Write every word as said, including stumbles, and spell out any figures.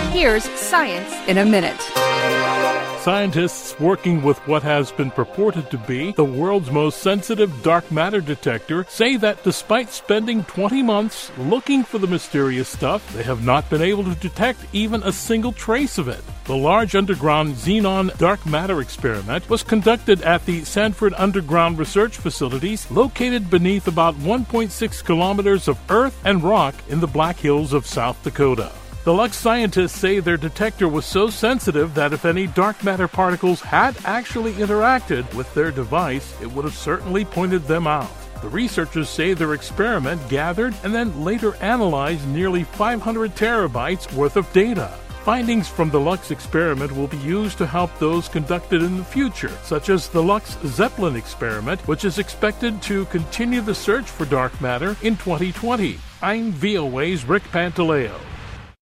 Here's Science in a Minute. Scientists working with what has been purported to be the world's most sensitive dark matter detector say that despite spending twenty months looking for the mysterious stuff, they have not been able to detect even a single trace of it. The Large Underground Xenon Dark Matter Experiment was conducted at the Sanford Underground Research Facilities, located beneath about one point six kilometers of earth and rock in the Black Hills of South Dakota. The Lux scientists say their detector was so sensitive that if any dark matter particles had actually interacted with their device, it would have certainly pointed them out. The researchers say their experiment gathered and then later analyzed nearly five hundred terabytes worth of data. Findings from the Lux experiment will be used to help those conducted in the future, such as the Lux Zeppelin experiment, which is expected to continue the search for dark matter in twenty twenty. I'm V O A's Rick Pantaleo.